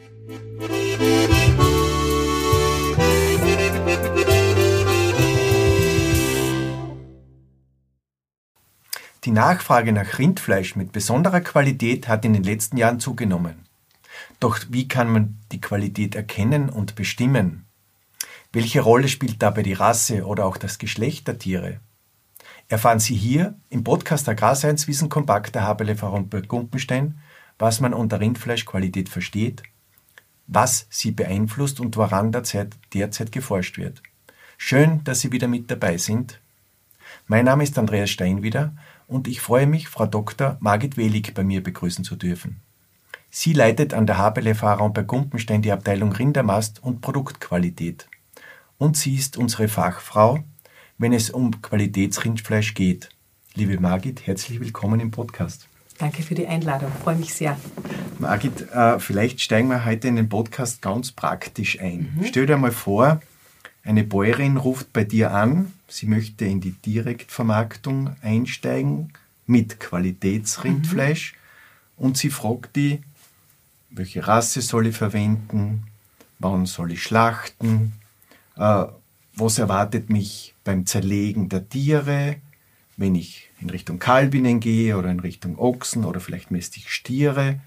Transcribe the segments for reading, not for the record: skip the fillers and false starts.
Die Nachfrage nach Rindfleisch mit besonderer Qualität hat in den letzten Jahren zugenommen. Doch wie kann man die Qualität erkennen und bestimmen? Welche Rolle spielt dabei die Rasse oder auch das Geschlecht der Tiere? Erfahren Sie hier im Podcast Agrarscience Wissen kompakt der HBLV Raumberg-Gumpenstein, was man unter Rindfleischqualität versteht, was sie beeinflusst und woran derzeit geforscht wird. Schön, dass Sie wieder mit dabei sind. Mein Name ist Andreas Steinwieder und ich freue mich, Frau Dr. Margit Welig bei mir begrüßen zu dürfen. Sie leitet an der HBLV Raumberg-Gumpenstein die Abteilung Rindermast und Produktqualität. Und sie ist unsere Fachfrau, wenn es um Qualitätsrindfleisch geht. Liebe Margit, herzlich willkommen im Podcast. Danke für die Einladung, freue mich sehr. Margit, vielleicht steigen wir heute in den Podcast ganz praktisch ein. Stell dir mal vor, eine Bäuerin ruft bei dir an, sie möchte in die Direktvermarktung einsteigen mit Qualitätsrindfleisch und sie fragt die, welche Rasse soll ich verwenden, wann soll ich schlachten, was erwartet mich beim Zerlegen der Tiere, wenn ich in Richtung Kalbinnen gehe oder in Richtung Ochsen oder vielleicht mästig Stiere.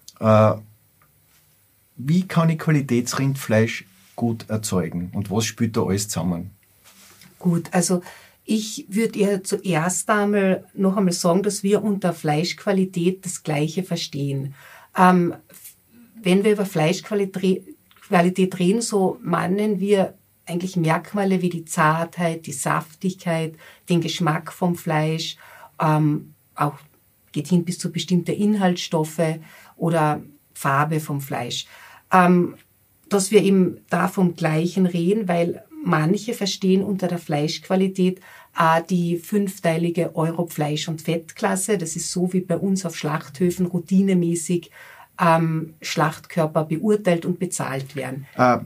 Wie kann ich Qualitätsrindfleisch gut erzeugen und was spielt da alles zusammen? Gut, also ich würde ihr zuerst noch einmal sagen, dass wir unter Fleischqualität das Gleiche verstehen. Wenn wir über Fleischqualität reden, so meinen wir eigentlich Merkmale wie die Zartheit, die Saftigkeit, den Geschmack vom Fleisch, auch geht hin bis zu bestimmte Inhaltsstoffe oder Farbe vom Fleisch. Dass wir eben da vom Gleichen reden, weil manche verstehen unter der Fleischqualität die 5-teilige Euro-Fleisch- und Fettklasse. Das ist so wie bei uns auf Schlachthöfen routinemäßig Schlachtkörper beurteilt und bezahlt werden.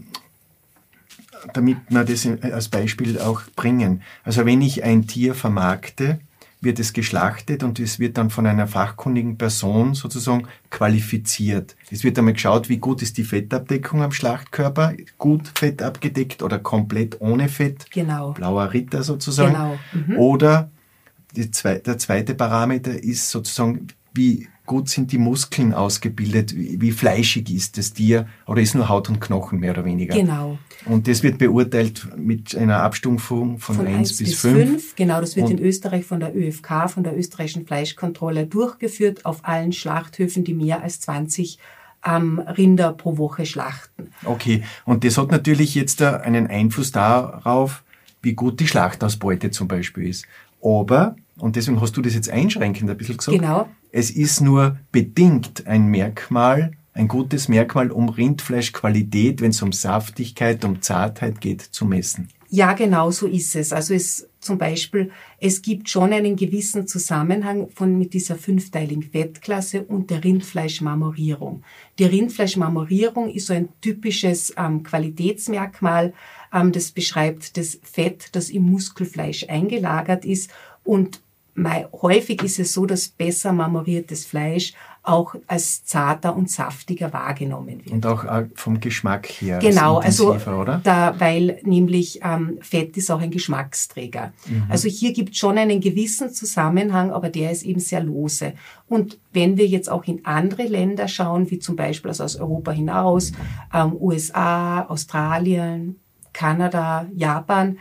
Damit wir das als Beispiel auch bringen. Also wenn ich ein Tier vermarkte, wird es geschlachtet und es wird dann von einer fachkundigen Person sozusagen qualifiziert. Es wird einmal geschaut, wie gut ist die Fettabdeckung am Schlachtkörper, gut Fett abgedeckt oder komplett ohne Fett, genau. Blauer Ritter sozusagen. Genau. Oder der zweite Parameter ist sozusagen, wie gut sind die Muskeln ausgebildet, wie fleischig ist das Tier oder ist nur Haut und Knochen mehr oder weniger. Genau. Und das wird beurteilt mit einer Abstufung von 1 bis 5. Genau, das wird in Österreich von der ÖFK, von der österreichischen Fleischkontrolle durchgeführt auf allen Schlachthöfen, die mehr als 20 Rinder pro Woche schlachten. Okay, und das hat natürlich jetzt einen Einfluss darauf, wie gut die Schlachtausbeute zum Beispiel ist. Aber, und deswegen hast du das jetzt einschränkend ein bisschen gesagt, genau. Es ist nur bedingt ein Merkmal, ein gutes Merkmal, um Rindfleischqualität, wenn es um Saftigkeit, um Zartheit geht, zu messen. Ja, genau so ist es. Also zum Beispiel, es gibt schon einen gewissen Zusammenhang mit dieser 5-teiligen Fettklasse und der Rindfleischmarmorierung. Die Rindfleischmarmorierung ist so ein typisches Qualitätsmerkmal. Das beschreibt das Fett, das im Muskelfleisch eingelagert ist. Und häufig ist es so, dass besser marmoriertes Fleisch auch als zarter und saftiger wahrgenommen wird. Und auch vom Geschmack her. Genau, also oder? weil nämlich Fett ist auch ein Geschmacksträger. Also hier gibt es schon einen gewissen Zusammenhang, aber der ist eben sehr lose. Und wenn wir jetzt auch in andere Länder schauen, wie zum Beispiel also aus Europa hinaus, USA, Australien, Kanada, Japan,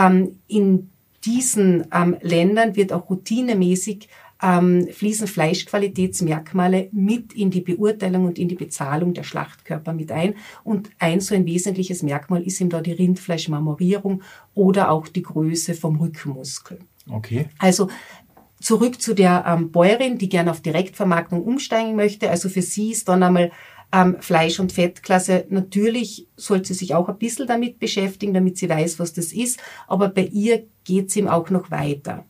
in diesen Ländern wird auch routinemäßig fließen Fleischqualitätsmerkmale mit in die Beurteilung und in die Bezahlung der Schlachtkörper mit ein. Und so ein wesentliches Merkmal ist eben da die Rindfleischmarmorierung oder auch die Größe vom Rückenmuskel. Okay. Also zurück zu der Bäuerin, die gerne auf Direktvermarktung umsteigen möchte. Also für sie ist dann einmal Fleisch- und Fettklasse. Natürlich sollte sie sich auch ein bisschen damit beschäftigen, damit sie weiß, was das ist. Aber bei ihr geht's ihm auch noch weiter.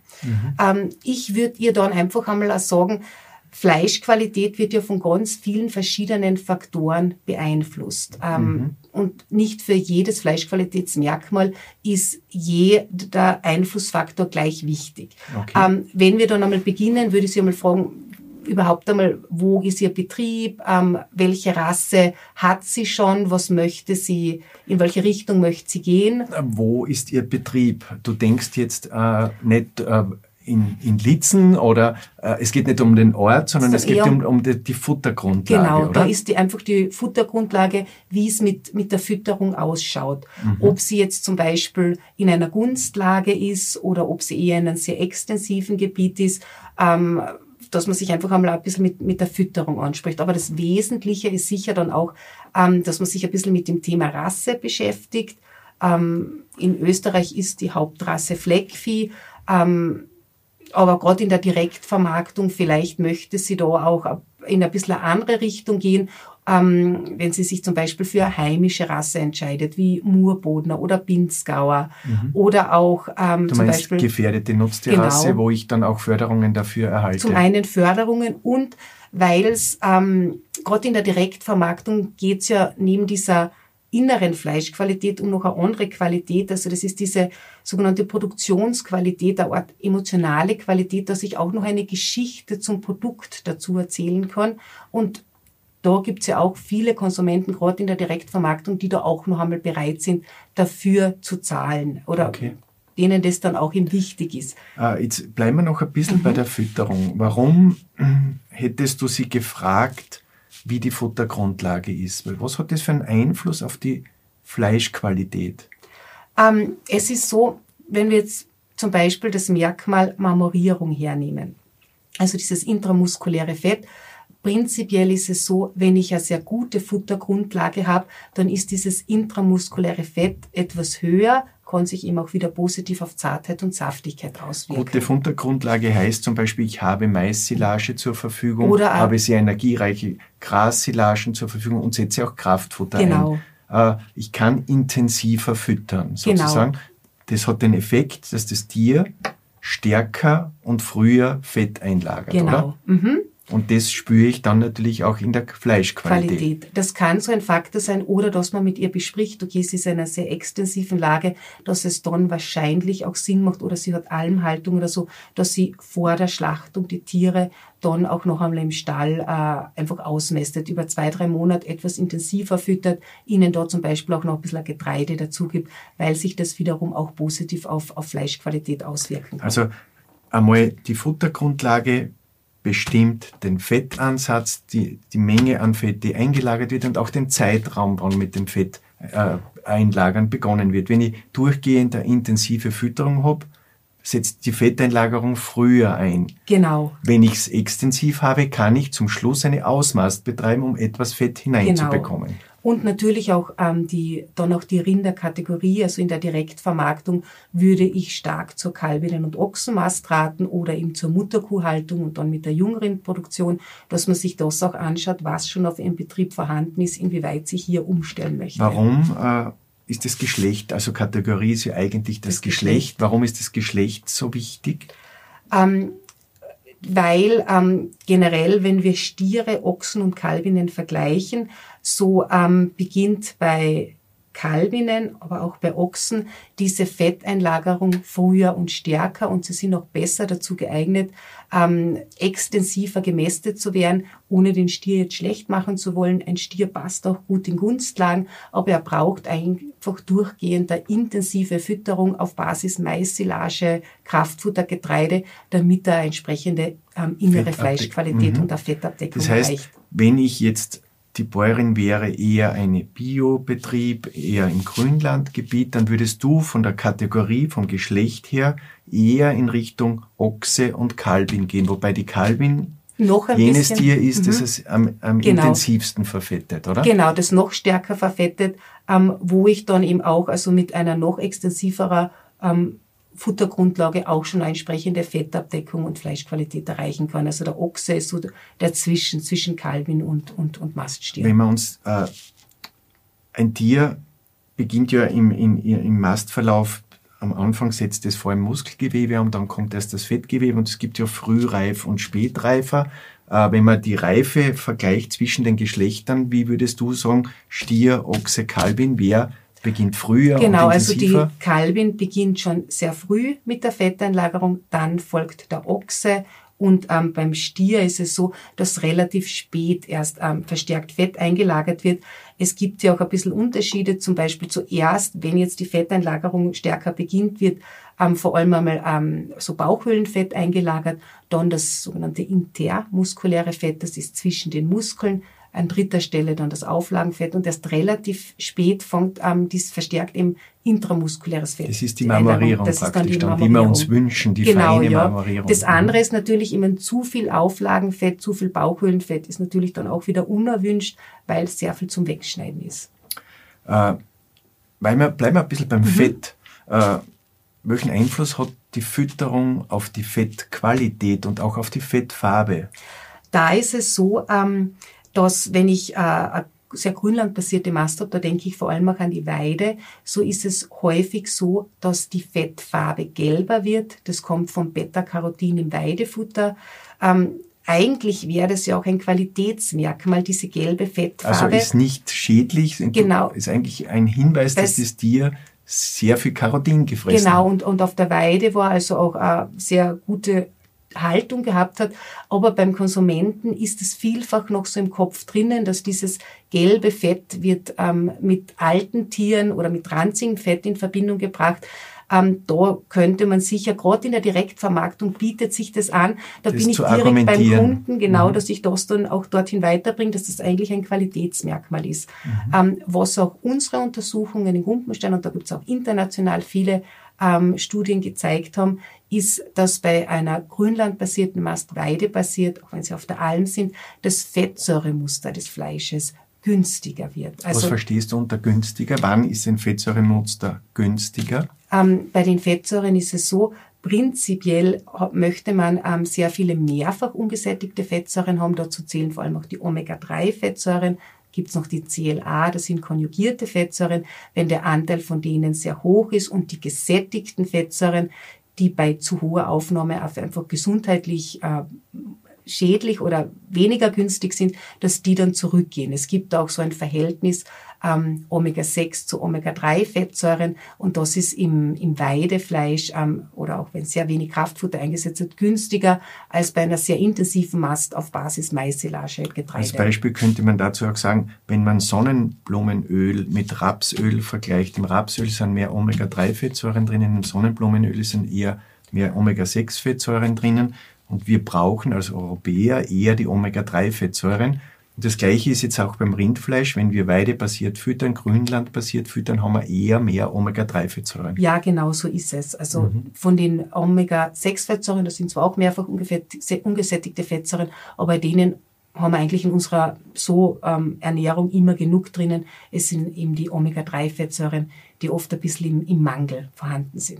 Ich würde ihr dann einfach einmal auch sagen, Fleischqualität wird ja von ganz vielen verschiedenen Faktoren beeinflusst. Und nicht für jedes Fleischqualitätsmerkmal ist jeder Einflussfaktor gleich wichtig. Okay. Wenn wir dann einmal beginnen, würde ich Sie einmal fragen, überhaupt einmal, wo ist ihr Betrieb, welche Rasse hat sie schon, was möchte sie, in welche Richtung möchte sie gehen. Wo ist ihr Betrieb? Du denkst jetzt nicht in Litzen oder es geht nicht um den Ort, sondern es geht um die Futtergrundlage, genau, oder? Da ist einfach die Futtergrundlage, wie es mit der Fütterung ausschaut. Ob sie jetzt zum Beispiel in einer Gunstlage ist oder ob sie eher in einem sehr extensiven Gebiet ist, dass man sich einfach einmal ein bisschen mit der Fütterung anspricht. Aber das Wesentliche ist sicher dann auch, dass man sich ein bisschen mit dem Thema Rasse beschäftigt. In Österreich ist die Hauptrasse Fleckvieh, aber gerade in der Direktvermarktung, vielleicht möchte sie da auch in ein bisschen eine andere Richtung gehen, wenn sie sich zum Beispiel für eine heimische Rasse entscheidet, wie Murbodner oder Pinzgauer oder auch du zum meinst Beispiel gefährdete Nutztierrasse, genau, wo ich dann auch Förderungen dafür erhalte? Zum einen Förderungen und weil es gerade in der Direktvermarktung geht es ja neben dieser inneren Fleischqualität und noch eine andere Qualität, also das ist diese sogenannte Produktionsqualität, eine Art emotionale Qualität, dass ich auch noch eine Geschichte zum Produkt dazu erzählen kann. Und da gibt's ja auch viele Konsumenten, gerade in der Direktvermarktung, die da auch noch einmal bereit sind, dafür zu zahlen oder denen das dann auch eben wichtig ist. Jetzt bleiben wir noch ein bisschen bei der Fütterung. Warum hättest du sie gefragt, wie die Futtergrundlage ist? Weil was hat das für einen Einfluss auf die Fleischqualität? Es ist so, wenn wir jetzt zum Beispiel das Merkmal Marmorierung hernehmen, also dieses intramuskuläre Fett, prinzipiell ist es so, wenn ich eine sehr gute Futtergrundlage habe, dann ist dieses intramuskuläre Fett etwas höher, kann sich eben auch wieder positiv auf Zartheit und Saftigkeit auswirken. Gute Futtergrundlage heißt zum Beispiel, ich habe Mais-Silage zur Verfügung, oder habe sehr energiereiche Gras-Silagen zur Verfügung und setze auch Kraftfutter ein. Ich kann intensiver füttern, sozusagen. Das hat den Effekt, dass das Tier stärker und früher Fett einlagert, oder? Und das spüre ich dann natürlich auch in der Fleischqualität. Das kann so ein Faktor sein, oder dass man mit ihr bespricht, okay, sie ist in einer sehr extensiven Lage, dass es dann wahrscheinlich auch Sinn macht, oder sie hat Almhaltung oder so, dass sie vor der Schlachtung die Tiere dann auch noch einmal im Stall einfach ausmästet, über 2-3 Monate etwas intensiver füttert, ihnen da zum Beispiel auch noch ein bisschen Getreide dazu gibt, weil sich das wiederum auch positiv auf Fleischqualität auswirken kann. Also einmal die Futtergrundlage bestimmt den Fettansatz, die Menge an Fett, die eingelagert wird und auch den Zeitraum, wann mit dem Fett einlagern begonnen wird. Wenn ich durchgehend eine intensive Fütterung habe, setzt die Fetteinlagerung früher ein. Genau. Wenn ich es extensiv habe, kann ich zum Schluss eine Ausmast betreiben, um etwas Fett hineinzubekommen. Und natürlich auch die Rinderkategorie, also in der Direktvermarktung würde ich stark zur Kalbinnen- und Ochsenmast raten oder eben zur Mutterkuhhaltung und dann mit der Jungrindproduktion, dass man sich das auch anschaut, was schon auf Ihrem Betrieb vorhanden ist, inwieweit sich hier umstellen möchte. Warum ist das Geschlecht, also Kategorie ist ja eigentlich das Geschlecht. Warum ist das Geschlecht so wichtig? Weil generell, wenn wir Stiere, Ochsen und Kalbinnen vergleichen, so beginnt bei Kalbinnen, aber auch bei Ochsen diese Fetteinlagerung früher und stärker und sie sind auch besser dazu geeignet, extensiver gemästet zu werden, ohne den Stier jetzt schlecht machen zu wollen. Ein Stier passt auch gut in Gunstlagen, aber er braucht einfach durchgehend eine intensive Fütterung auf Basis Mais, Silage, Kraftfutter, Getreide, damit er entsprechende innere Fleischqualität und eine Fettabdeckung erreicht. Das heißt, wenn ich jetzt die Bäuerin wäre eher ein Biobetrieb, eher im Grünlandgebiet, dann würdest du von der Kategorie, vom Geschlecht her, eher in Richtung Ochse und Kalbin gehen, wobei die Kalbin jenes Tier ist, das es am intensivsten verfettet, oder? Genau, das noch stärker verfettet, wo ich dann eben auch also mit einer noch extensiverer Futtergrundlage auch schon eine entsprechende Fettabdeckung und Fleischqualität erreichen kann. Also der Ochse ist so dazwischen, zwischen Kalbin und Maststier. Wenn wir uns, ein Tier beginnt ja im Mastverlauf, am Anfang setzt es vor allem Muskelgewebe und dann kommt erst das Fettgewebe und es gibt ja Frühreif und Spätreifer. Wenn man die Reife vergleicht zwischen den Geschlechtern, wie würdest du sagen, Stier, Ochse, Kalbin, wer beginnt früher und intensiver? Genau, also die Kalbin beginnt schon sehr früh mit der Fetteinlagerung, dann folgt der Ochse Und beim Stier ist es so, dass relativ spät erst verstärkt Fett eingelagert wird. Es gibt ja auch ein bisschen Unterschiede, zum Beispiel zuerst, wenn jetzt die Fetteinlagerung stärker beginnt, wird vor allem einmal so Bauchhöhlenfett eingelagert, dann das sogenannte intermuskuläre Fett, das ist zwischen den Muskeln, an dritter Stelle dann das Auflagenfett und erst relativ spät fängt dies verstärkt eben intramuskuläres Fett. Das ist die Marmorierung das praktisch, ist dann die wir uns wünschen, die feine Marmorierung. Das andere ist natürlich immer zu viel Auflagenfett, zu viel Bauchhöhlenfett ist natürlich dann auch wieder unerwünscht, weil es sehr viel zum Wegschneiden ist. Bleiben wir ein bisschen beim Fett. Welchen Einfluss hat die Fütterung auf die Fettqualität und auch auf die Fettfarbe? Da ist es so, dass wenn ich eine sehr grünlandbasierte Mast habe, da denke ich vor allem auch an die Weide, so ist es häufig so, dass die Fettfarbe gelber wird. Das kommt vom Beta-Carotin im Weidefutter. Eigentlich wäre das ja auch ein Qualitätsmerkmal, diese gelbe Fettfarbe. Also ist nicht schädlich, genau. Ist eigentlich ein Hinweis, dass das Tier sehr viel Carotin gefressen hat. Genau, und auf der Weide war also auch eine sehr gute Haltung gehabt hat, aber beim Konsumenten ist es vielfach noch so im Kopf drinnen, dass dieses gelbe Fett wird mit alten Tieren oder mit ranzigem Fett in Verbindung gebracht. Da könnte man sicher, gerade in der Direktvermarktung bietet sich das an, da bin ich direkt beim Kunden, genau, dass ich das dann auch dorthin weiterbringe, dass das eigentlich ein Qualitätsmerkmal ist. Was auch unsere Untersuchungen in Gumpenstein, und da gibt es auch international viele Studien gezeigt haben, ist, dass bei einer grünlandbasierten Mast, weidebasiert, auch wenn sie auf der Alm sind, das Fettsäuremuster des Fleisches günstiger wird. Also, was verstehst du unter günstiger? Wann ist ein Fettsäuremuster günstiger? Bei den Fettsäuren ist es so, prinzipiell möchte man sehr viele mehrfach ungesättigte Fettsäuren haben. Dazu zählen vor allem auch die Omega-3-Fettsäuren. Gibt es noch die CLA, das sind konjugierte Fettsäuren. Wenn der Anteil von denen sehr hoch ist und die gesättigten Fettsäuren, die bei zu hoher Aufnahme einfach gesundheitlich schädlich oder weniger günstig sind, dass die dann zurückgehen. Es gibt auch so ein Verhältnis Omega-6 zu Omega-3-Fettsäuren und das ist im Weidefleisch oder auch wenn sehr wenig Kraftfutter eingesetzt wird, günstiger als bei einer sehr intensiven Mast auf Basis Mais-Silage, Getreide. Als Beispiel könnte man dazu auch sagen, wenn man Sonnenblumenöl mit Rapsöl vergleicht, im Rapsöl sind mehr Omega-3-Fettsäuren drinnen, im Sonnenblumenöl sind eher mehr Omega-6-Fettsäuren drinnen und wir brauchen als Europäer eher die Omega-3-Fettsäuren. Und das Gleiche ist jetzt auch beim Rindfleisch. Wenn wir weidebasiert füttern, grünlandbasiert füttern, haben wir eher mehr Omega-3-Fettsäuren. Ja, genau so ist es. Also von den Omega-6-Fettsäuren, das sind zwar auch mehrfach ungesättigte Fettsäuren, aber denen haben wir eigentlich in unserer Ernährung immer genug drinnen. Es sind eben die Omega-3-Fettsäuren, die oft ein bisschen im Mangel vorhanden sind.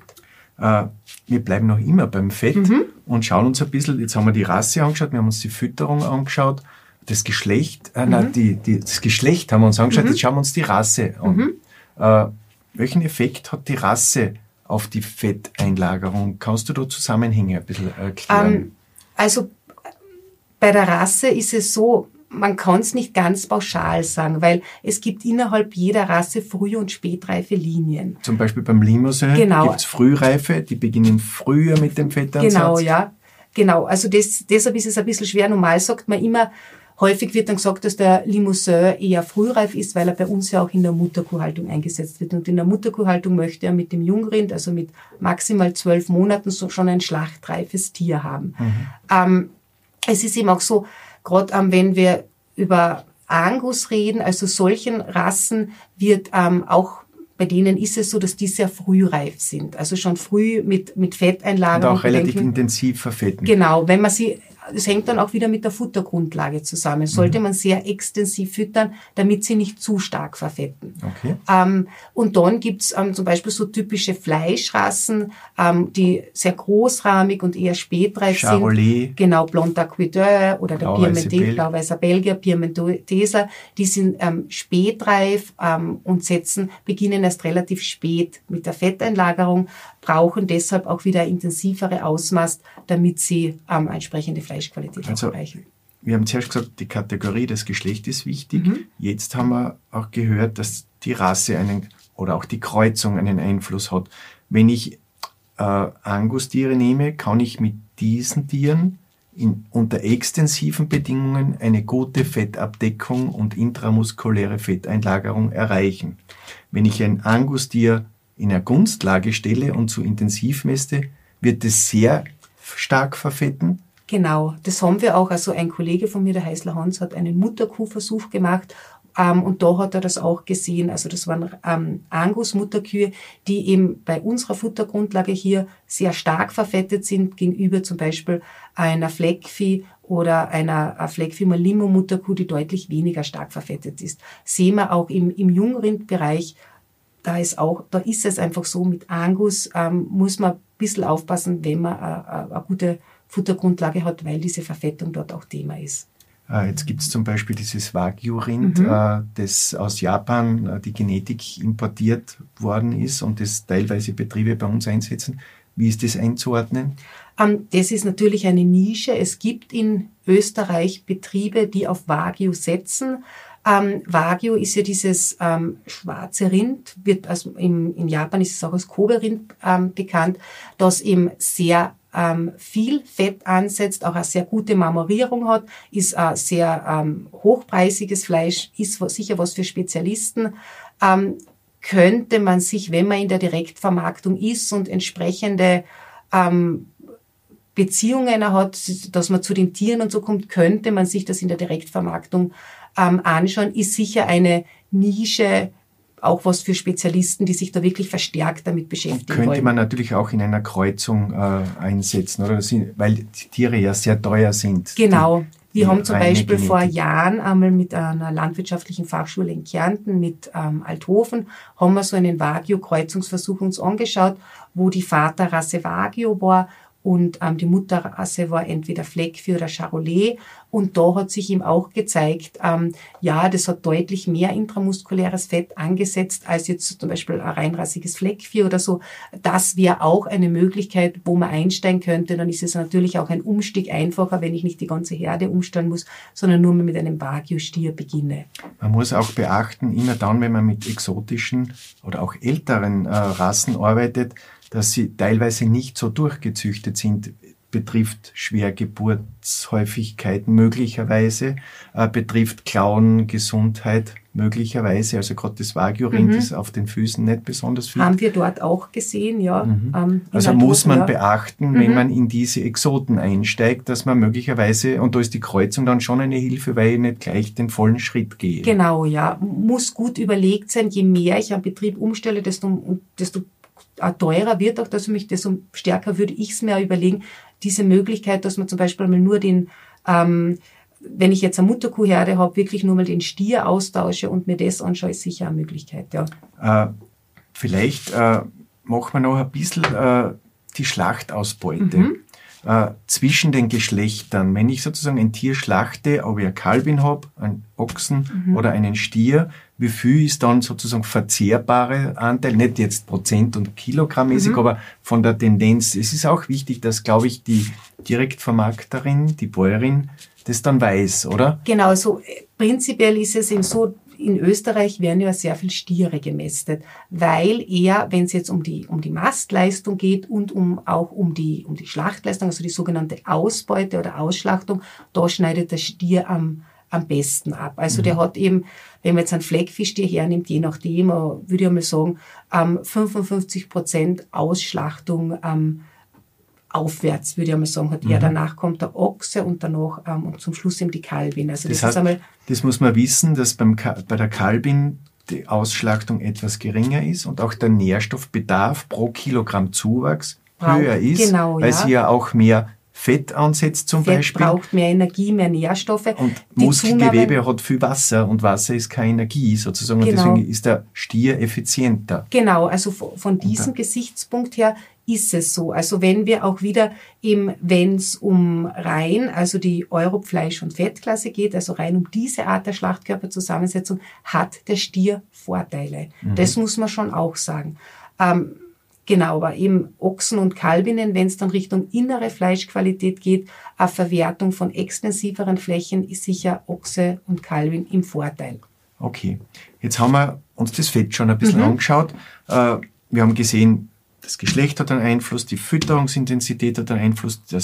Wir bleiben noch immer beim Fett und schauen uns ein bisschen, jetzt haben wir die Rasse angeschaut, wir haben uns die Fütterung angeschaut, das Geschlecht, das Geschlecht haben wir uns angeschaut, jetzt schauen wir uns die Rasse an. Welchen Effekt hat die Rasse auf die Fetteinlagerung? Kannst du da Zusammenhänge ein bisschen erklären? Also bei der Rasse ist es so, man kann es nicht ganz pauschal sagen, weil es gibt innerhalb jeder Rasse früh- und spätreife Linien. Zum Beispiel beim Limousin gibt es Frühreife, die beginnen früher mit dem Fettansatz. Genau, ja. Genau, also deshalb ist es ein bisschen schwer. Normal sagt man immer, häufig wird dann gesagt, dass der Limousin eher frühreif ist, weil er bei uns ja auch in der Mutterkuhhaltung eingesetzt wird. Und in der Mutterkuhhaltung möchte er mit dem Jungrind, also mit maximal 12 Monaten, schon ein schlachtreifes Tier haben. Es ist eben auch so, gerade wenn wir über Angus reden, also solchen Rassen wird auch, bei denen ist es so, dass die sehr frühreif sind. Also schon früh mit Fetteinlagerung. Und auch relativ intensiv verfetten. Genau, wenn man sie, es hängt dann auch wieder mit der Futtergrundlage zusammen. Sollte man sehr extensiv füttern, damit sie nicht zu stark verfetten. Okay. Und dann gibt's zum Beispiel so typische Fleischrassen, die sehr großrahmig und eher spätreif sind. Genau, Blond d'Aquideur oder der Blauweißer Belgier, Piemonteser, die sind spätreif und beginnen erst relativ spät mit der Fetteinlagerung, brauchen deshalb auch wieder intensivere Ausmaß, damit sie entsprechende Fleischqualität erreichen. Wir haben zuerst gesagt, die Kategorie, das Geschlecht ist wichtig. Jetzt haben wir auch gehört, dass die Rasse oder auch die Kreuzung einen Einfluss hat. Wenn ich Angus-Tiere nehme, kann ich mit diesen Tieren unter extensiven Bedingungen eine gute Fettabdeckung und intramuskuläre Fetteinlagerung erreichen. Wenn ich ein Angus-Tier in eine Gunstlage stelle und zu intensiv mäste, wird es sehr stark verfetten. Genau, das haben wir auch. Also ein Kollege von mir, der Heißler Hans, hat einen Mutterkuhversuch gemacht und da hat er das auch gesehen. Also das waren Angus-Mutterkühe, die eben bei unserer Futtergrundlage hier sehr stark verfettet sind gegenüber zum Beispiel einer Fleckvieh oder einer Fleckvieh-Malimo-Mutterkuh, die deutlich weniger stark verfettet ist. Sehen wir auch im Jungrindbereich. Da ist es einfach so, mit Angus muss man ein bisschen aufpassen, wenn man eine gute Futtergrundlage hat, weil diese Verfettung dort auch Thema ist. Jetzt gibt es zum Beispiel dieses Wagyu-Rind, das aus Japan die Genetik importiert worden ist und das teilweise Betriebe bei uns einsetzen. Wie ist das einzuordnen? Das ist natürlich eine Nische. Es gibt in Österreich Betriebe, die auf Wagyu setzen. Wagyu ist ja dieses schwarze Rind, in Japan ist es auch als Kobe-Rind bekannt, das eben sehr viel Fett ansetzt, auch eine sehr gute Marmorierung hat, ist ein sehr hochpreisiges Fleisch, ist sicher was für Spezialisten. Könnte man sich, wenn man in der Direktvermarktung ist und entsprechende Beziehungen hat, dass man zu den Tieren und so kommt, könnte man sich das in der Direktvermarktung anschauen, ist sicher eine Nische, auch was für Spezialisten, die sich da wirklich verstärkt damit beschäftigen wollen. Könnte man natürlich auch in einer Kreuzung einsetzen, oder? Weil die Tiere ja sehr teuer sind. Genau. Wir haben zum Beispiel Genetik. vor Jahren einmal mit einer landwirtschaftlichen Fachschule in Kärnten, mit Althofen, haben wir so einen Wagyu-Kreuzungsversuch uns angeschaut, wo die Vaterrasse Wagyu war und die Mutterrasse war entweder Fleckvieh oder Charolais. Und da hat sich ihm auch gezeigt, das hat deutlich mehr intramuskuläres Fett angesetzt als jetzt zum Beispiel ein reinrassiges Fleckvieh oder so. Das wäre auch eine Möglichkeit, wo man einsteigen könnte. Dann ist es natürlich auch ein Umstieg einfacher, wenn ich nicht die ganze Herde umstellen muss, sondern nur mit einem Wagyu-Stier beginne. Man muss auch beachten, immer dann, wenn man mit exotischen oder auch älteren Rassen arbeitet, dass sie teilweise nicht so durchgezüchtet sind, betrifft Schwergeburtshäufigkeit möglicherweise, betrifft Klauengesundheit möglicherweise, also gerade das Wagyu-Rind ist auf den Füßen nicht besonders fit. Haben wir dort auch gesehen, ja. Also muss man beachten, wenn man in diese Exoten einsteigt, dass man möglicherweise, und da ist die Kreuzung dann schon eine Hilfe, weil ich nicht gleich den vollen Schritt gehe. Genau, ja. Muss gut überlegt sein, je mehr ich am Betrieb umstelle, desto teurer wird auch das für mich, desto stärker würde ich es mir überlegen, diese Möglichkeit, dass man zum Beispiel mal nur den, wenn ich jetzt eine Mutterkuhherde habe, wirklich nur mal den Stier austausche und mir das anschaue, ist sicher eine Möglichkeit, ja. Vielleicht machen wir noch ein bisschen die Schlachtausbeute. Zwischen den Geschlechtern. Wenn ich sozusagen ein Tier schlachte, ob ich eine Kalbin habe, einen Ochsen oder einen Stier, wie viel ist dann sozusagen verzehrbare Anteil, nicht jetzt Prozent- und Kilogrammmäßig, aber von der Tendenz. Es ist auch wichtig, dass, glaube ich, die Direktvermarkterin, die Bäuerin, das dann weiß, oder? Genau, so prinzipiell ist es eben so, in Österreich werden ja sehr viel Stiere gemästet, weil eher, wenn es jetzt um die Mastleistung geht und auch um die Schlachtleistung, also die sogenannte Ausbeute oder Ausschlachtung, da schneidet der Stier am besten ab. Also der hat eben, wenn man jetzt einen Fleckviehstier hernimmt, je nachdem, würde ich mal sagen, 55% Ausschlachtung aufwärts, würde ich mal sagen, hat er. Danach kommt der Ochse und danach und zum Schluss eben die Kalbin. Also das heißt, das muss man wissen, dass bei der Kalbin die Ausschlachtung etwas geringer ist und auch der Nährstoffbedarf pro Kilogramm Zuwachs höher ist, weil sie ja auch mehr Fett ansetzt zum Beispiel. Fett braucht mehr Energie, mehr Nährstoffe. Und Muskelgewebe hat viel Wasser und Wasser ist keine Energie sozusagen. Und deswegen ist der Stier effizienter. Genau, also von diesem Gesichtspunkt her ist es so. Also wenn wir auch wieder wenn es um rein, also die Europfleisch- und Fettklasse geht, also rein um diese Art der Schlachtkörperzusammensetzung, hat der Stier Vorteile. Das muss man schon auch sagen. Genau, aber eben Ochsen und Kalbinnen, wenn es dann Richtung innere Fleischqualität geht, eine Verwertung von extensiveren Flächen, ist sicher Ochse und Kalbin im Vorteil. Okay, jetzt haben wir uns das Fett schon ein bisschen angeschaut. Wir haben gesehen, das Geschlecht hat einen Einfluss, die Fütterungsintensität hat einen Einfluss, das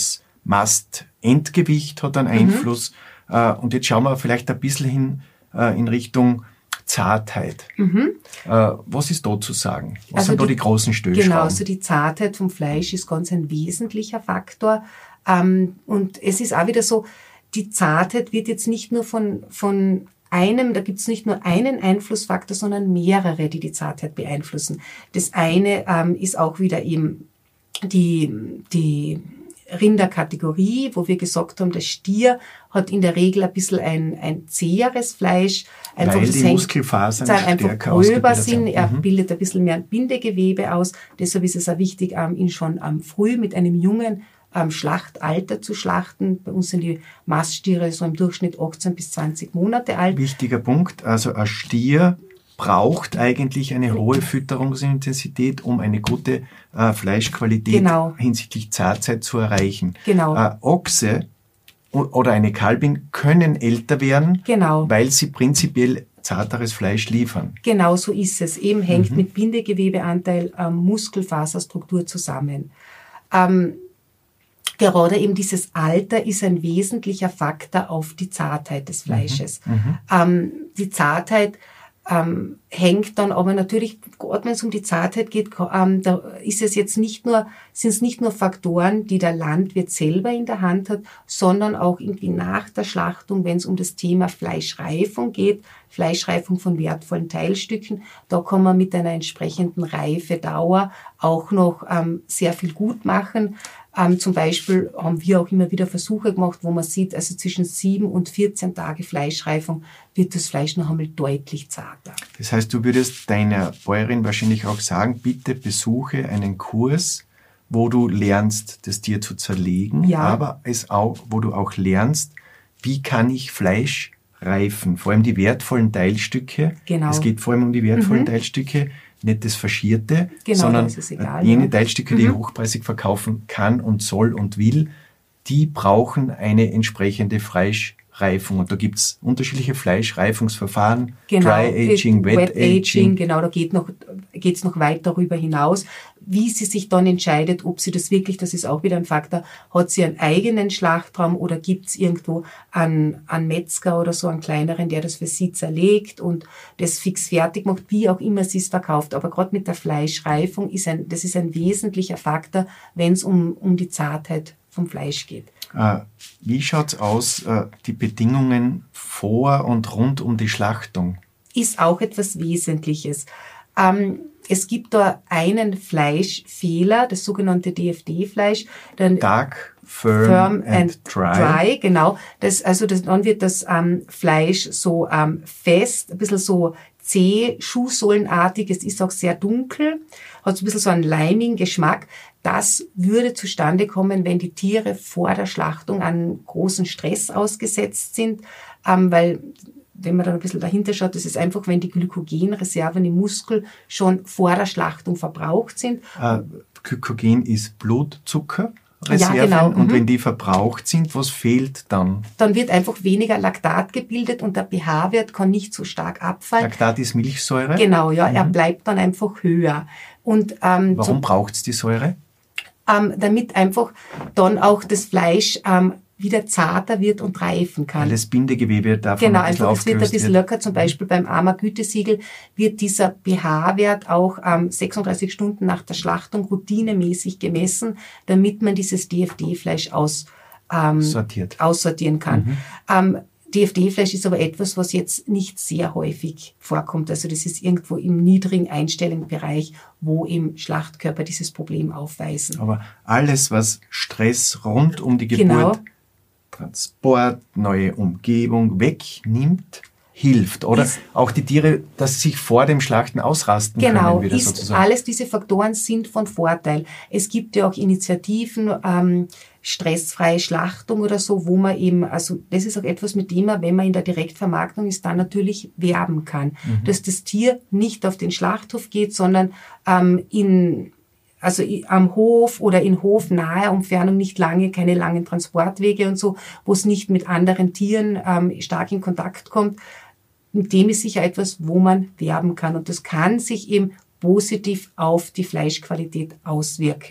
Mastendgewicht hat einen Einfluss. Und jetzt schauen wir vielleicht ein bisschen hin in Richtung Zartheit. Was ist da zu sagen? Was sind da die großen Stellschrauben? Genau, also die Zartheit vom Fleisch ist ganz ein wesentlicher Faktor. Und es ist auch wieder so, die Zartheit wird jetzt nicht nur von einem, da gibt es nicht nur einen Einflussfaktor, sondern mehrere, die Zartheit beeinflussen. Das eine ist auch wieder eben die Rinderkategorie, wo wir gesagt haben, der Stier hat in der Regel ein bisschen ein zäheres Fleisch. Einfach, weil die Muskelfasern einfach gröber sind. Er bildet ein bisschen mehr Bindegewebe aus. Deshalb ist es auch wichtig, ihn schon früh mit einem jungen Schlachtalter zu schlachten. Bei uns sind die Maststiere so im Durchschnitt 18 bis 20 Monate alt. Wichtiger Punkt, also ein Stier braucht eigentlich eine hohe Fütterungsintensität, um eine gute Fleischqualität hinsichtlich Zarzeit zu erreichen. Genau. Ochse oder eine Kalbin können älter werden, weil sie prinzipiell zarteres Fleisch liefern. Genau so ist es. Eben hängt mit Bindegewebeanteil, Muskelfaserstruktur zusammen. Gerade eben dieses Alter ist ein wesentlicher Faktor auf die Zartheit des Fleisches. Die Zartheit hängt dann aber natürlich, gerade wenn es um die Zartheit geht, da ist es jetzt sind es nicht nur Faktoren, die der Landwirt selber in der Hand hat, sondern auch irgendwie nach der Schlachtung, wenn es um das Thema Fleischreifung geht, Fleischreifung von wertvollen Teilstücken, da kann man mit einer entsprechenden Reifedauer auch noch sehr viel gut machen. Zum Beispiel haben wir auch immer wieder Versuche gemacht, wo man sieht, also zwischen 7 und 14 Tage Fleischreifung wird das Fleisch noch einmal deutlich zarter. Das heißt, du würdest deiner Bäuerin wahrscheinlich auch sagen, bitte besuche einen Kurs, wo du lernst, das Tier zu zerlegen, aber wo du auch lernst, wie kann ich Fleisch reifen, vor allem die wertvollen Teilstücke. Genau. Es geht vor allem um die wertvollen Teilstücke, nicht das Faschierte, sondern jene Teilstücke, die ich hochpreisig verkaufen kann und soll und will, die brauchen eine entsprechende Fleischreifung. Und da gibt's unterschiedliche Fleischreifungsverfahren, Dry Aging, Wet Aging. Genau, da geht's noch weit darüber hinaus. Wie sie sich dann entscheidet, ob sie das wirklich, das ist auch wieder ein Faktor, hat sie einen eigenen Schlachtraum oder gibt's irgendwo einen Metzger oder so, einen kleineren, der das für sie zerlegt und das fix fertig macht, wie auch immer sie es verkauft. Aber gerade mit der Fleischreifung das ist ein wesentlicher Faktor, wenn es um die Zartheit vom Fleisch geht. Wie schaut's aus, die Bedingungen vor und rund um die Schlachtung? Ist auch etwas Wesentliches. Es gibt da einen Fleischfehler, das sogenannte DFD-Fleisch. Dark, firm and dry. Genau. Dann wird das Fleisch so fest, ein bisschen so zäh, schuhsohlenartig. Es ist auch sehr dunkel, hat so ein bisschen so einen leimigen Geschmack. Das würde zustande kommen, wenn die Tiere vor der Schlachtung an großen Stress ausgesetzt sind, weil wenn man dann ein bisschen dahinter schaut, das ist einfach, wenn die Glykogenreserven im Muskel schon vor der Schlachtung verbraucht sind. Glykogen ist Blutzuckerreserven und wenn die verbraucht sind, was fehlt dann? Dann wird einfach weniger Laktat gebildet und der pH-Wert kann nicht so stark abfallen. Laktat ist Milchsäure? Genau, ja, er bleibt dann einfach höher. Und warum braucht's die Säure? Damit einfach dann auch das Fleisch wieder zarter wird und reifen kann. Weil das Bindegewebe davon ein bisschen es wird ein bisschen locker. Zum Beispiel beim AMA-Gütesiegel wird dieser pH-Wert auch 36 Stunden nach der Schlachtung routinemäßig gemessen, damit man dieses DFD-Fleisch aussortieren kann. DFD-Fleisch ist aber etwas, was jetzt nicht sehr häufig vorkommt. Also das ist irgendwo im niedrigen Einstellungsbereich, wo im Schlachtkörper dieses Problem aufweisen. Aber alles, was Stress rund um die Geburt, Transport, neue Umgebung wegnimmt, hilft. Oder auch die Tiere, dass sie sich vor dem Schlachten ausrasten können. Wieder sozusagen. Alles diese Faktoren sind von Vorteil. Es gibt ja auch Initiativen, stressfreie Schlachtung oder so, wo man eben, also das ist auch etwas, mit dem man, wenn man in der Direktvermarktung ist, dann natürlich werben kann. Dass das Tier nicht auf den Schlachthof geht, sondern am Hof oder in hofnaher Entfernung, keine langen Transportwege und so, wo es nicht mit anderen Tieren stark in Kontakt kommt. Mit dem ist sicher etwas, wo man werben kann. Und das kann sich eben positiv auf die Fleischqualität auswirken.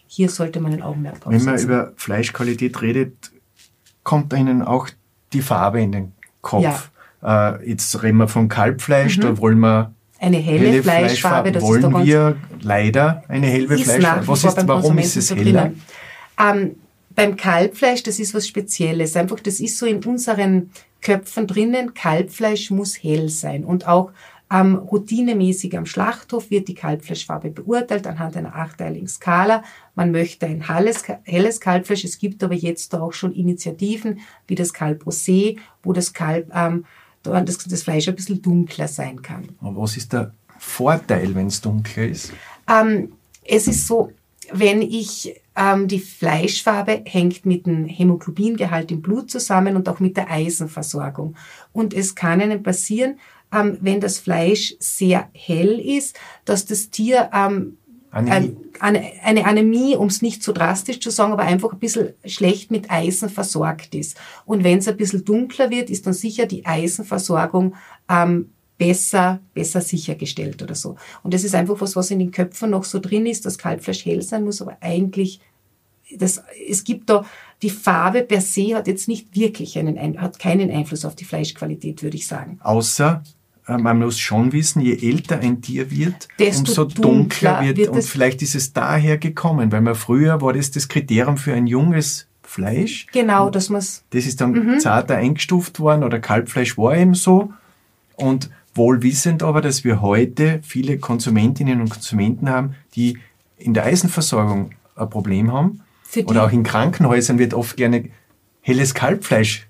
hier sollte man ein Augenmerk drauf Wenn setzen. man über Fleischqualität redet, kommt Ihnen auch die Farbe in den Kopf. Ja. Jetzt reden wir von Kalbfleisch, da wollen wir eine helle Fleischfarbe. Das wollen ist da wir leider eine helle Fleischfarbe. Warum ist es heller? Beim Kalbfleisch, das ist was Spezielles. Einfach, das ist so in unseren Köpfen drinnen. Kalbfleisch muss hell sein. Und auch routinemäßig am Schlachthof wird die Kalbfleischfarbe beurteilt anhand einer 8-teiligen Skala. Man möchte ein helles Kalbfleisch. Es gibt aber jetzt auch schon Initiativen wie das Kalb Rosé, wo das Kalb, das Fleisch ein bisschen dunkler sein kann. Aber was ist der Vorteil, wenn es dunkler ist? Es ist so, wenn die Fleischfarbe hängt mit dem Hämoglobingehalt im Blut zusammen und auch mit der Eisenversorgung. Und es kann Ihnen passieren, wenn das Fleisch sehr hell ist, dass das Tier eine Anämie, um es nicht so drastisch zu sagen, aber einfach ein bisschen schlecht mit Eisen versorgt ist. Und wenn es ein bisschen dunkler wird, ist dann sicher die Eisenversorgung besser sichergestellt oder so. Und das ist einfach was in den Köpfen noch so drin ist, dass Kalbfleisch hell sein muss, aber eigentlich es gibt da, die Farbe per se hat jetzt nicht wirklich hat keinen Einfluss auf die Fleischqualität, würde ich sagen. Außer, man muss schon wissen, je älter ein Tier wird, umso dunkler wird und vielleicht ist es daher gekommen, weil früher war das Kriterium für ein junges Fleisch. Genau, dass man es... Das ist dann zarter eingestuft worden oder Kalbfleisch war eben so und wohl wissend aber, dass wir heute viele Konsumentinnen und Konsumenten haben, die in der Eisenversorgung ein Problem haben. Oder auch in Krankenhäusern wird oft gerne helles Kalbfleisch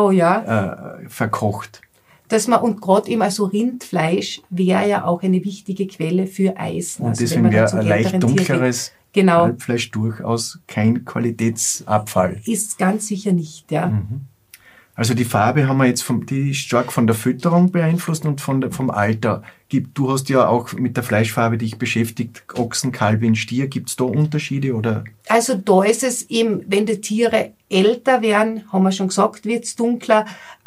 verkocht. Und gerade eben also Rindfleisch wäre ja auch eine wichtige Quelle für Eisen. Und deswegen wäre ein leicht dunkleres Kalbfleisch durchaus kein Qualitätsabfall. Ist ganz sicher nicht, ja. Also die Farbe haben wir jetzt die ist stark von der Fütterung beeinflusst und vom Alter. Du hast ja auch mit der Fleischfarbe dich beschäftigt, Ochsen, Kalb, Stier. Gibt es da Unterschiede oder? Also da ist es eben, wenn die Tiere älter werden, haben wir schon gesagt, wird es dunkler.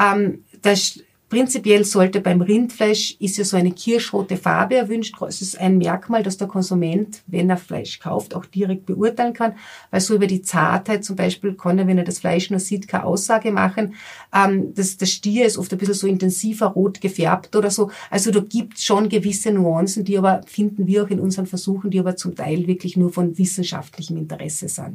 Prinzipiell sollte beim Rindfleisch ist ja so eine kirschrote Farbe erwünscht. Es ist ein Merkmal, dass der Konsument, wenn er Fleisch kauft, auch direkt beurteilen kann. Weil so über die Zartheit zum Beispiel kann er, wenn er das Fleisch nur sieht, keine Aussage machen. Das Stier ist oft ein bisschen so intensiver rot gefärbt oder so. Also da gibt es schon gewisse Nuancen, die aber, finden wir auch in unseren Versuchen, die aber zum Teil wirklich nur von wissenschaftlichem Interesse sind.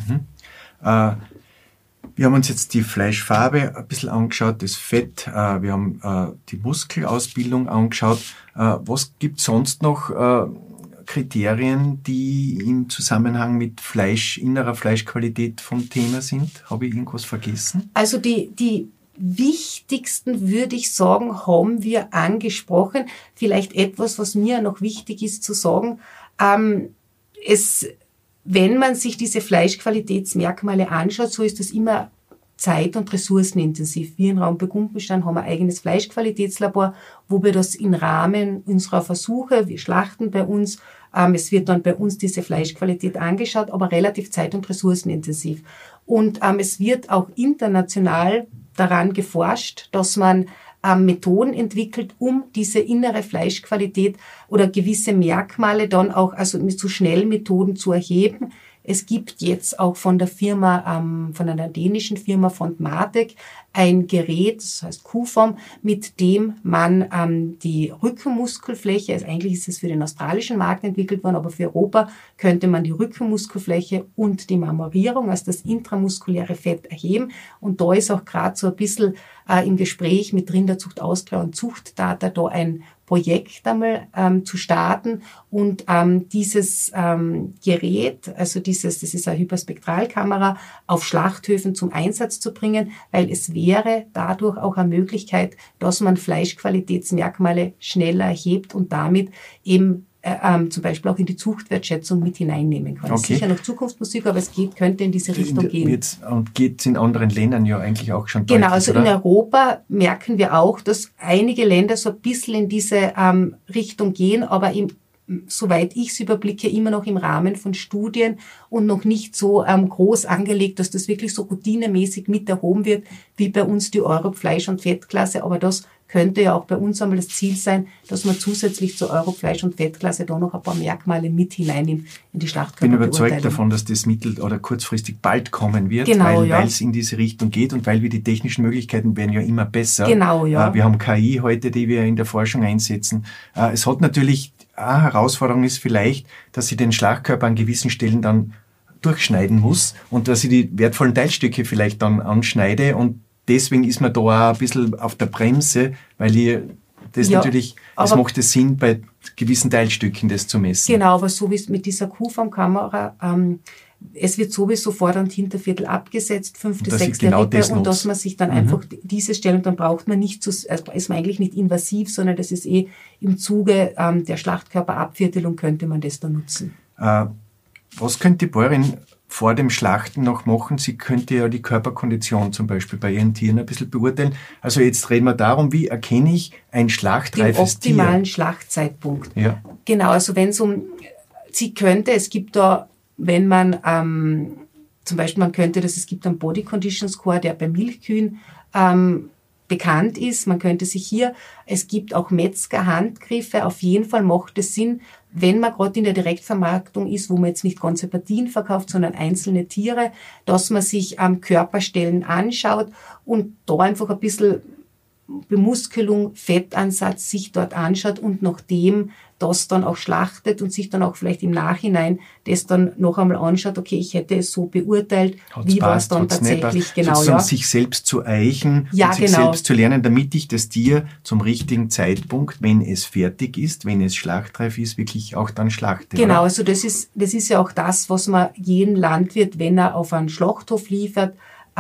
Wir haben uns jetzt die Fleischfarbe ein bisschen angeschaut, das Fett, wir haben die Muskelausbildung angeschaut. Was gibt es sonst noch Kriterien, die im Zusammenhang mit innerer Fleischqualität vom Thema sind? Habe ich irgendwas vergessen? Also die wichtigsten, würde ich sagen, haben wir angesprochen. Vielleicht etwas, was mir noch wichtig ist zu sagen. Wenn man sich diese Fleischqualitätsmerkmale anschaut, so ist das immer zeit- und ressourcenintensiv. Wir in Raum Burgundenstein haben ein eigenes Fleischqualitätslabor, wo wir das im Rahmen unserer Versuche, wir schlachten bei uns, es wird dann bei uns diese Fleischqualität angeschaut, aber relativ zeit- und ressourcenintensiv. Und es wird auch international daran geforscht, dass man Methoden entwickelt, um diese innere Fleischqualität oder gewisse Merkmale dann auch, also mit so Schnellmethoden zu erheben. Es gibt jetzt auch von der Firma, von einer dänischen Firma von Martek ein Gerät, das heißt Q-Form, mit dem man die Rückenmuskelfläche, also eigentlich ist es für den australischen Markt entwickelt worden, aber für Europa könnte man die Rückenmuskelfläche und die Marmorierung, also das intramuskuläre Fett erheben. Und da ist auch gerade so ein bisschen im Gespräch mit Rinderzucht Austria und Zuchtdata da ein Projekt einmal zu starten und dieses Gerät, also das ist eine Hyperspektralkamera, auf Schlachthöfen zum Einsatz zu bringen, weil es wäre dadurch auch eine Möglichkeit, dass man Fleischqualitätsmerkmale schneller erhebt und damit eben zum Beispiel auch in die Zuchtwertschätzung mit hineinnehmen kann. Okay. Sicher noch Zukunftsmusik, aber es könnte in diese Richtung gehen. Und geht es in anderen Ländern ja eigentlich auch schon deutlich, genau, also oder? In Europa merken wir auch, dass einige Länder so ein bisschen in diese Richtung gehen, aber soweit ich es überblicke, immer noch im Rahmen von Studien und noch nicht so groß angelegt, dass das wirklich so routinemäßig mit erhoben wird, wie bei uns die Europe Fleisch- und Fettklasse, aber das könnte ja auch bei uns einmal das Ziel sein, dass man zusätzlich zur Eurofleisch- und Fettklasse da noch ein paar Merkmale mit hineinnimmt in die Schlachtkörperbeurteilung. Ich bin überzeugt davon, dass das mittel- oder kurzfristig bald kommen wird, Genau, weil es in diese Richtung geht und weil wir die technischen Möglichkeiten werden ja immer besser. Genau, ja. Wir haben KI heute, die wir in der Forschung einsetzen. Es hat natürlich, eine Herausforderung ist vielleicht, dass ich den Schlachtkörper an gewissen Stellen dann durchschneiden muss und dass ich die wertvollen Teilstücke vielleicht dann anschneide und deswegen ist man da auch ein bisschen auf der Bremse, weil das macht es Sinn, bei gewissen Teilstücken das zu messen. Genau, aber so wie es mit dieser Kuhformkamera, es wird sowieso Vorder- und Hinterviertel abgesetzt, 5., 6. Rippe, und dass man sich dann einfach diese Stellen, dann braucht man nicht ist man eigentlich nicht invasiv, sondern das ist im Zuge der Schlachtkörperabviertelung könnte man das dann nutzen. Was könnte die Bäuerin vor dem Schlachten noch machen? Sie könnte ja die Körperkondition zum Beispiel bei ihren Tieren ein bisschen beurteilen. Also jetzt reden wir darum, wie erkenne ich ein schlachtreifes Tier? Den optimalen Schlachtzeitpunkt. Ja. Genau, also wenn es es gibt da, wenn man zum Beispiel es gibt einen Body Condition Score, der bei Milchkühen bekannt ist. Man könnte sich es gibt auch Metzger-Handgriffe. Auf jeden Fall macht es Sinn, wenn man gerade in der Direktvermarktung ist, wo man jetzt nicht ganze Partien verkauft, sondern einzelne Tiere, dass man sich Körperstellen anschaut und da einfach ein bisschen Bemuskelung, Fettansatz sich dort anschaut und nachdem das dann auch schlachtet und sich dann auch vielleicht im Nachhinein das dann noch einmal anschaut, okay, ich hätte es so beurteilt, wie war es dann tatsächlich, genau, ja. Sich selbst zu eichen und sich selbst zu lernen, damit ich das Tier zum richtigen Zeitpunkt, wenn es fertig ist, wenn es schlachtreif ist, wirklich auch dann schlachte. Genau, oder? also das ist ja auch das, was man jedem Landwirt, wenn er auf einen Schlachthof liefert,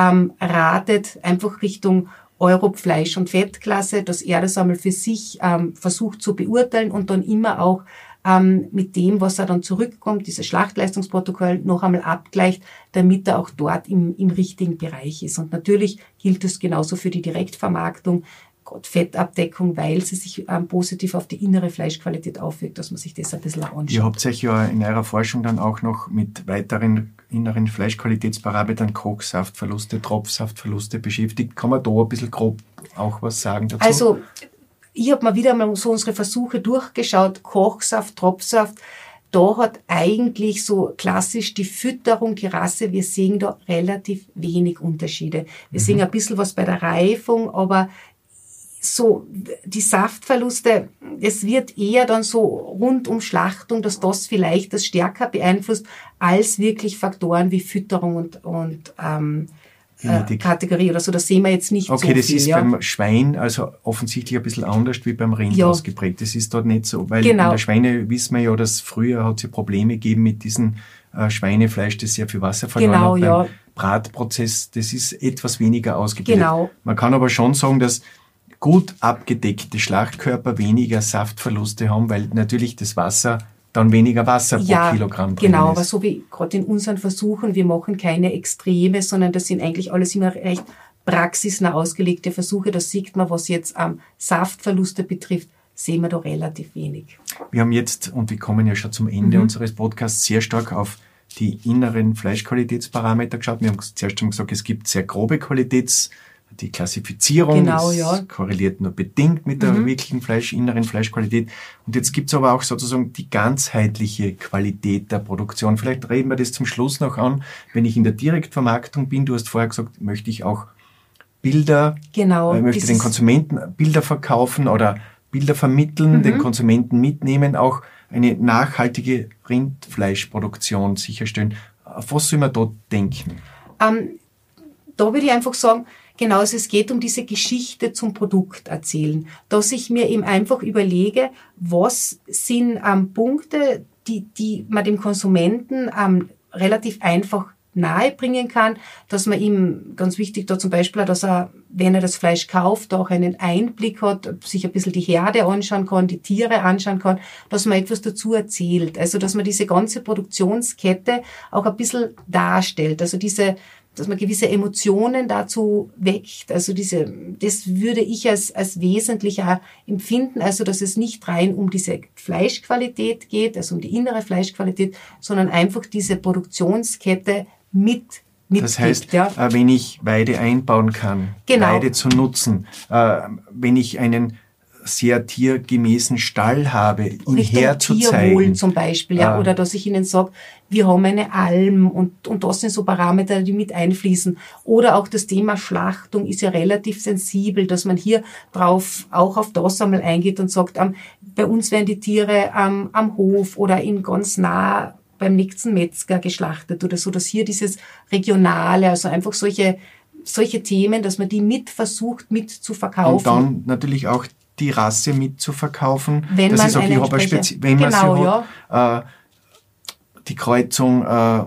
ratet, einfach Richtung Fleisch- und Fettklasse, dass er das einmal für sich versucht zu beurteilen und dann immer auch mit dem, was er dann zurückkommt, dieses Schlachtleistungsprotokoll noch einmal abgleicht, damit er auch dort im richtigen Bereich ist. Und natürlich gilt es genauso für die Direktvermarktung, Fettabdeckung, weil sie sich positiv auf die innere Fleischqualität aufwirkt, dass man sich das ein bisschen anschaut. Ihr habt euch ja in eurer Forschung dann auch noch mit weiteren inneren Fleischqualitätsparametern, Kochsaftverluste, Tropfsaftverluste beschäftigt. Kann man da ein bisschen grob auch was sagen dazu? Also, ich habe mal wieder mal so unsere Versuche durchgeschaut, Kochsaft, Tropfsaft, da hat eigentlich so klassisch die Fütterung, die Rasse, wir sehen da relativ wenig Unterschiede. Wir sehen ein bisschen was bei der Reifung, aber so die Saftverluste, es wird eher dann so rund um Schlachtung, dass das vielleicht das stärker beeinflusst, als wirklich Faktoren wie Fütterung und Kategorie oder so. Das sehen wir jetzt nicht so viel. Okay, das ist beim Schwein also offensichtlich ein bisschen anders wie beim Rind ausgeprägt. Das ist dort nicht so, weil in der Schweine wissen wir ja, dass früher hat es ja Probleme gegeben mit diesem Schweinefleisch, das sehr viel Wasser verloren hat. Beim Bratprozess, das ist etwas weniger ausgebildet. Genau. Man kann aber schon sagen, dass gut abgedeckte Schlachtkörper weniger Saftverluste haben, weil natürlich das Wasser dann weniger Wasser pro Kilogramm drin genau, ist. aber so wie gerade in unseren Versuchen, wir machen keine Extreme, sondern das sind eigentlich alles immer recht praxisnah ausgelegte Versuche. Da sieht man, was jetzt Saftverluste betrifft, sehen wir da relativ wenig. Wir haben jetzt, und wir kommen ja schon zum Ende unseres Podcasts, sehr stark auf die inneren Fleischqualitätsparameter geschaut. Wir haben zuerst schon gesagt, es gibt sehr grobe die Klassifizierung, das korreliert nur bedingt mit der wirklichen inneren Fleischqualität. Und jetzt gibt's aber auch sozusagen die ganzheitliche Qualität der Produktion. Vielleicht reden wir das zum Schluss noch an. Wenn ich in der Direktvermarktung bin, du hast vorher gesagt, möchte ich auch Bilder, möchte den Konsumenten Bilder verkaufen oder Bilder vermitteln, den Konsumenten mitnehmen, auch eine nachhaltige Rindfleischproduktion sicherstellen. Auf was soll man da denken? Da würde ich einfach sagen, genau, also es geht um diese Geschichte zum Produkt erzählen, dass ich mir eben einfach überlege, was sind Punkte, die man dem Konsumenten relativ einfach nahebringen kann, dass man ihm, ganz wichtig da zum Beispiel, dass er, wenn er das Fleisch kauft, auch einen Einblick hat, sich ein bisschen die Herde anschauen kann, die Tiere anschauen kann, dass man etwas dazu erzählt. Also, dass man diese ganze Produktionskette auch ein bisschen darstellt. Also dass man gewisse Emotionen dazu weckt. Also das würde ich als wesentlich auch empfinden. Also, dass es nicht rein um diese Fleischqualität geht, also um die innere Fleischqualität, sondern einfach diese Produktionskette mit mitgibt. Das heißt, wenn ich Weide einbauen kann, genau. Weide zu nutzen, wenn ich einen sehr tiergemäßen Stall habe, ihn herzuzeigen. Tierwohl zum Beispiel, oder dass ich ihnen sage, wir haben eine Alm und das sind so Parameter, die mit einfließen. Oder auch das Thema Schlachtung ist ja relativ sensibel, dass man hier auch auf das einmal eingeht und sagt, bei uns werden die Tiere am Hof oder in ganz nah beim nächsten Metzger geschlachtet oder so, dass hier dieses Regionale, also einfach solche Themen, dass man die versucht mit zu verkaufen. Und dann natürlich auch die Rasse mit zu verkaufen. Wenn das man ist auch, wenn man sie hat, die Kreuzung,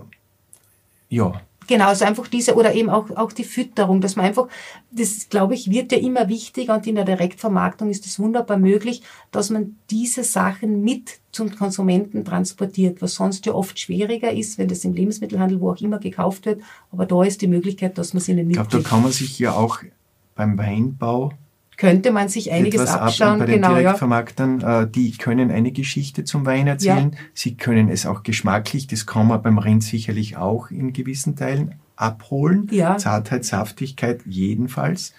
Genau, also einfach oder eben auch die Fütterung, dass man einfach, das glaube ich, wird ja immer wichtiger und in der Direktvermarktung ist es wunderbar möglich, dass man diese Sachen mit zum Konsumenten transportiert, was sonst ja oft schwieriger ist, wenn das im Lebensmittelhandel, wo auch immer gekauft wird, aber da ist die Möglichkeit, dass man es ihnen mitgibt. Ich glaube, da kann man sich ja auch beim Weinbau könnte man sich einiges abschauen. Bei den Direktvermarktern, die können eine Geschichte zum Wein erzählen. Ja. Sie können es auch geschmacklich, das kann man beim Rind sicherlich auch in gewissen Teilen abholen. Ja. Zartheit, Saftigkeit jedenfalls.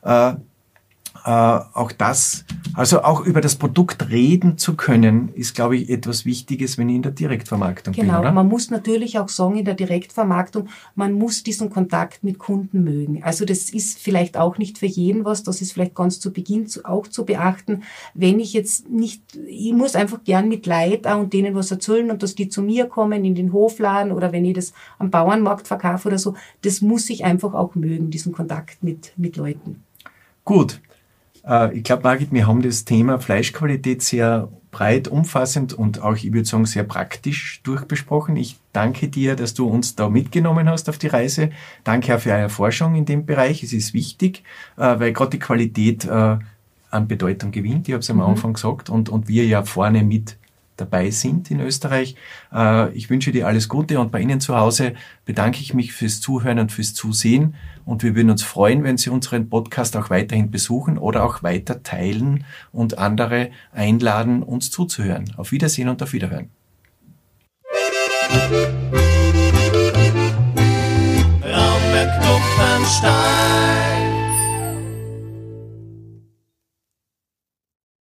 Auch das, also auch über das Produkt reden zu können, ist, glaube ich, etwas Wichtiges, wenn ich in der Direktvermarktung bin, oder? Man muss natürlich auch sagen, in der Direktvermarktung, man muss diesen Kontakt mit Kunden mögen. Also das ist vielleicht auch nicht für jeden was, das ist vielleicht ganz zu Beginn auch zu beachten. Wenn ich jetzt nicht, ich muss einfach gern mit Leid und denen was erzählen und dass die zu mir kommen in den Hofladen oder wenn ich das am Bauernmarkt verkaufe oder so, das muss ich einfach auch mögen, diesen Kontakt mit Leuten. Gut. Ich glaube, Margit, wir haben das Thema Fleischqualität sehr breit, umfassend und auch, ich würde sagen, sehr praktisch durchbesprochen. Ich danke dir, dass du uns da mitgenommen hast auf die Reise. Danke auch für eure Forschung in dem Bereich. Es ist wichtig, weil gerade die Qualität an Bedeutung gewinnt. Ich habe es am Anfang gesagt und wir ja vorne mit dabei sind in Österreich. Ich wünsche dir alles Gute und bei Ihnen zu Hause bedanke ich mich fürs Zuhören und fürs Zusehen und wir würden uns freuen, wenn Sie unseren Podcast auch weiterhin besuchen oder auch weiter teilen und andere einladen, uns zuzuhören. Auf Wiedersehen und auf Wiederhören.